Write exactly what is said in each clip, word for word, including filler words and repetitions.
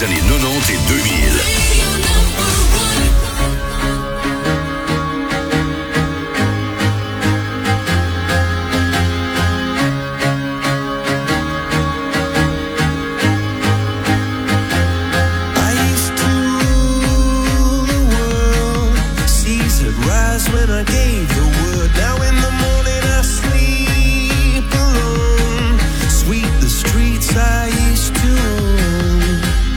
des années quatre-vingt-dix et deux mille. When I gave the word, now in the morning I sleep alone. Sweep the streets I used to own.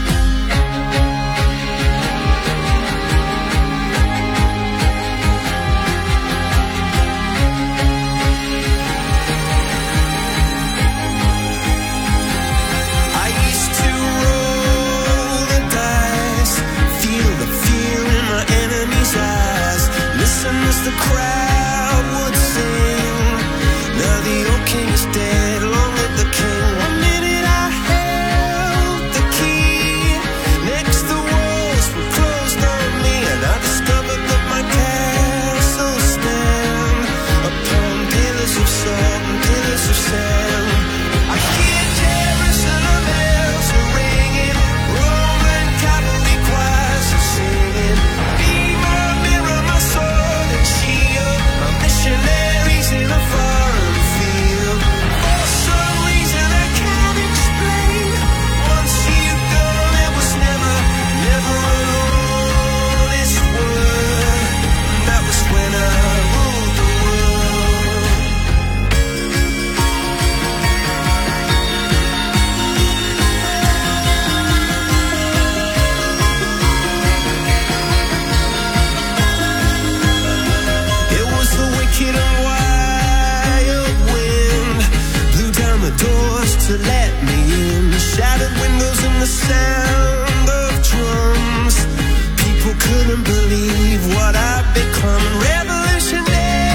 I used to roll the dice, feel the fear in my enemy's eyes. Listen as the crowd would sing. Now the old king is dead, along with the king. One minute I held the key. Next the walls were closed on me, and I discovered that my castle stand upon pillars of salt and pillars of sand. I hear Jerusalem bells are ringing, Roman cavalry choirs are singing. Be my mirror, my sword and shield, my missionaries in a foreign field. For some reason I can't explain, once you've gone it was never, never an honest word. That was when I ruled the world. It was the wicked and wild wind, blew down the doors to let me in. Shattered windows and the sound of drums. People couldn't believe what I'd become. Revolutionaries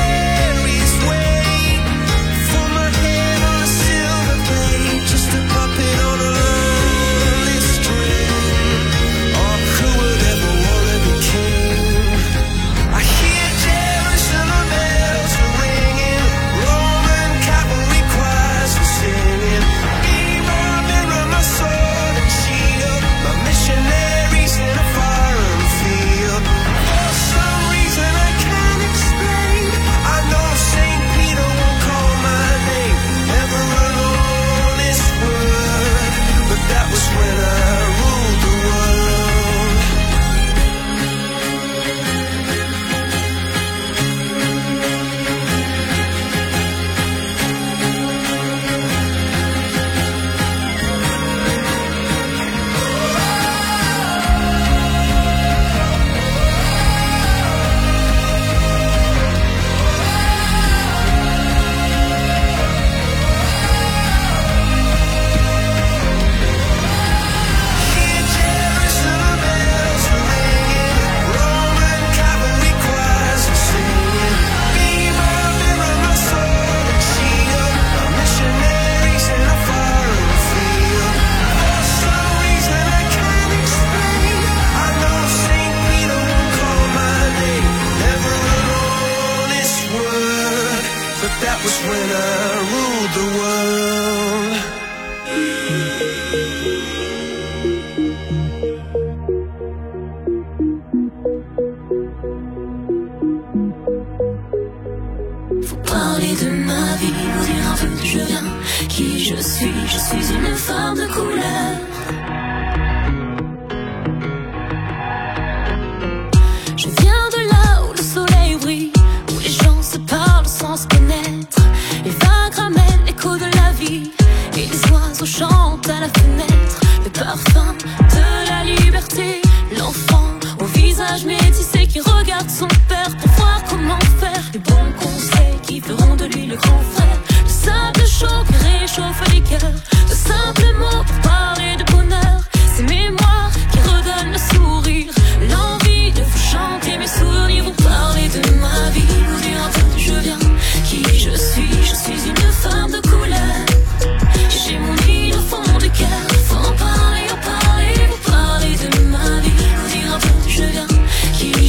wait for my head on a silver plate, just a puppet on a lonely string. Oh, who would ever wanna be king? I hear Jerusalem bells are ringing, Roman cavalry choirs are singing. Be my mirror, my sword and shield, my missionaries in a foreign field. For some reason I can't explain, I know Saint Peter won't call my name, never an honest word. But that was when I ruled the world. Hear Jerusalem bells are ringing, Roman cavalry choirs are singing. Be my mirror, my sword and shield, my missionaries in a foreign field. For some reason I can't explain, I know Saint Peter won't call my name, never an honest word. But that was when I ruled the world. Faut parler de ma vie, vous dire un peu d'où je viens, qui je suis, je suis une femme de couleur. Je viens de là où le soleil brille, où les gens se parlent sans se connaître. Les vagues ramènent l'écho de la vie, et les oiseaux chantent à la fenêtre. Le parfum de la liberté, l'enfant au visage métissé qui regarde son père pour voir comment faire. Les bons conseils qui feront de lui le grand frère. Le simple chaud qui réchauffe les cœurs. De simples mots pour parler de bonheur. Ces mémoires qui redonnent le sourire, l'envie de vous chanter mes souvenirs. Vous parler de ma vie, vous dire un peu d'où je viens, qui je suis, je suis une femme de couleur. J'ai mon île au fond du cœur. Faut en parler, en parler, vous parler de ma vie, vous dire un peu d'où je viens, qui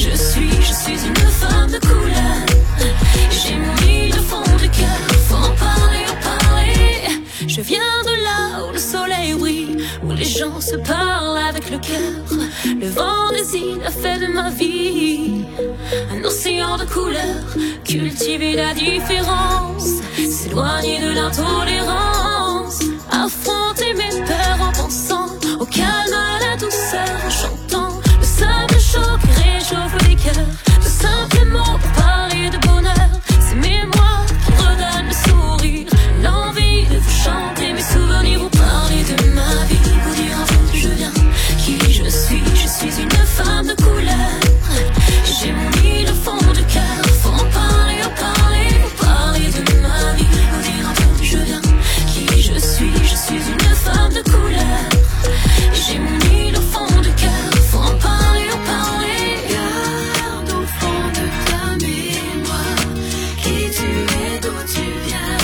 cœur. Le vent des îles a fait de ma vie un océan de couleurs. Cultiver la différence, s'éloigner de l'intolérance. Affronter mes peurs en pensant au calme, à la douceur, en chantant le simple chaud qui réchauffe les cœurs. De simples mots pour parler de bonheur. C'est mes mots qui redonnent le sourire, l'envie de vous chanter mes souvenirs. Vous parler de ma vie, vous dire un peu d'où je viens, qui je suis. Je suis une femme de couleur. J'ai mon île au fond du cœur. Faut en parler, en parler. Vous parler de ma vie, vous dire un peu d'où je viens, qui je suis. Je suis une femme de couleur. J'ai mon île au fond du cœur. Faut en parler, en parler. Garde au fond de ta mémoire qui tu es, d'où tu viens.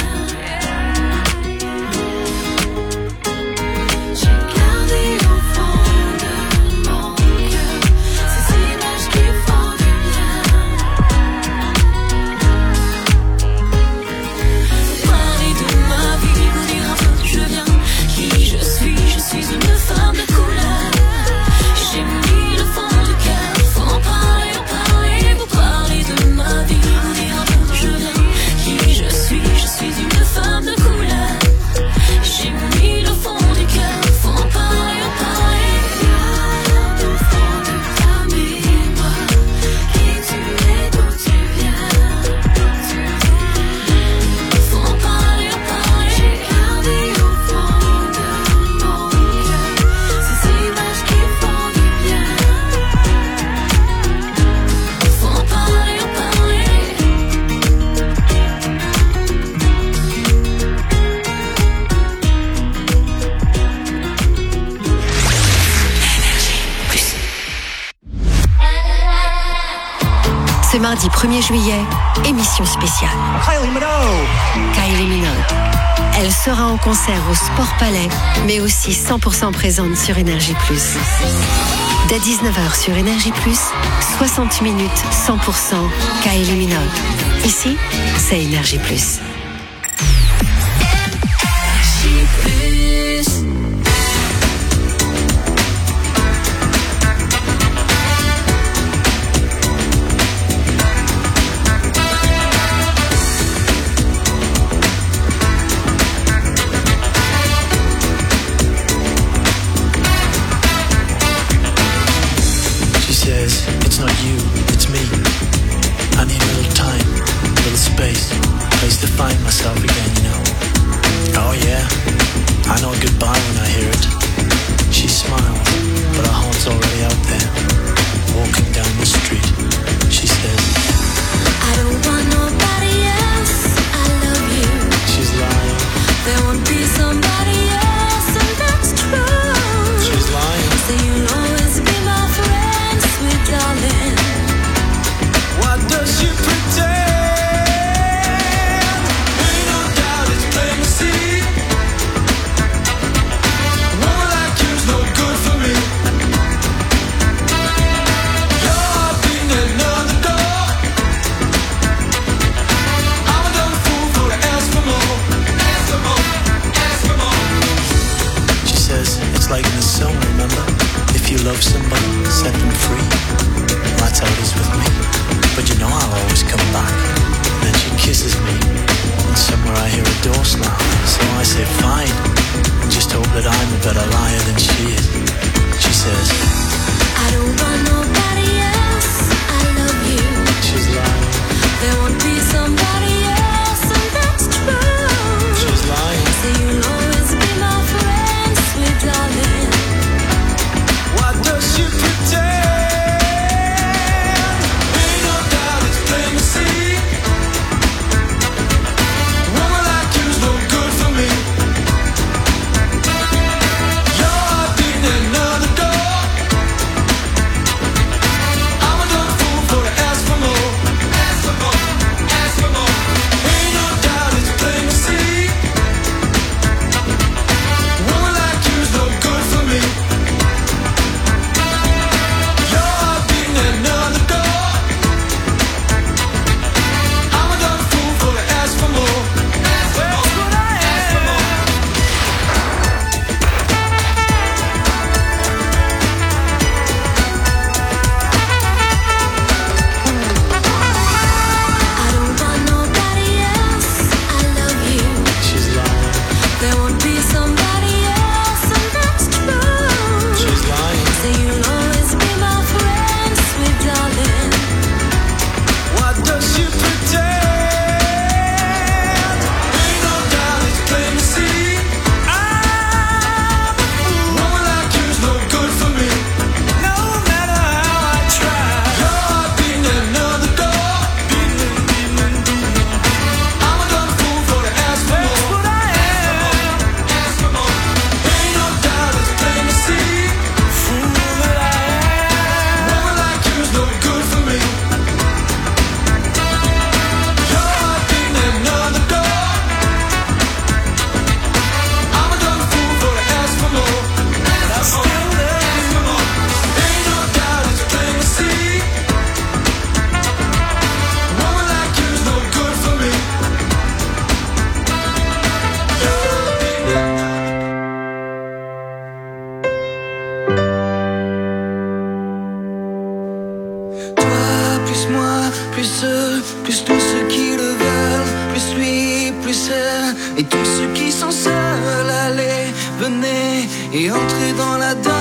J'ai gardé au fond de mon cœur ces images qui font du bien. Parler de ma vie, vous dire un peu d'où je viens, qui je suis. Je suis une femme de couleur. J'ai mon île au fond du cœur. Faut en parler, en parler. Vous parler de ma vie, vous dire un peu d'où je viens, qui je suis. Je suis une femme de couleur. J'ai mon île au fond du cœur. Faut en parler, en parler. Garde au fond de ta mémoire qui tu es, d'où tu viens. Faut en parler, en parler. J'ai gardé au fond de mon cœur ces images qui font du bien. Faut en parler, en parler. Ce mardi premier juillet, émission spéciale. Kylie Minogue. Kylie Minogue. Elle sera en concert au Sport Palais, mais aussi cent pour cent présente sur Énergie plus. Dès dix-neuf heures sur Énergie plus, soixante minutes cent pour cent Kylie Minogue. Ici, c'est Énergie plus. She says, it's not you, it's me. I need a little time, a little space, a place to find myself again, you know. Oh yeah, I know goodbye when I hear it. She smiles, but her heart's already out there. Walking down the street, she says, I don't want nobody else. I love you. she's lying, There won't be somebody else, and that's true. she's lying. So you'll always be my friend, sweet darling. What does she pretend? Ain't no doubt it's plain to see. A woman like you's no good for me. Your heart beating at another door. I'm a dumb fool for to ask for more. Ask for more, ask for more. She says, it's like in the song, remember? If you love somebody, set them free. Well, that's how it is with me. But you know I'll always come back. And then she kisses me, and somewhere I hear a door slam. So I say fine, and just hope that I'm a better liar than she is. She says, I don't want nobody else. I love you. she's lying, There won't be somebody else, and that's true. she's lying. So you'll always be my friend, sweet darling. What does she pretend? Ain't no doubt it's plain to see. A woman like you's no good for me. Your heart beating at another door. plus ceux, plus tous ceux qui le veulent, plus lui, plus elle, et tous ceux qui sont seuls, allez, venez et entrez dans la danse.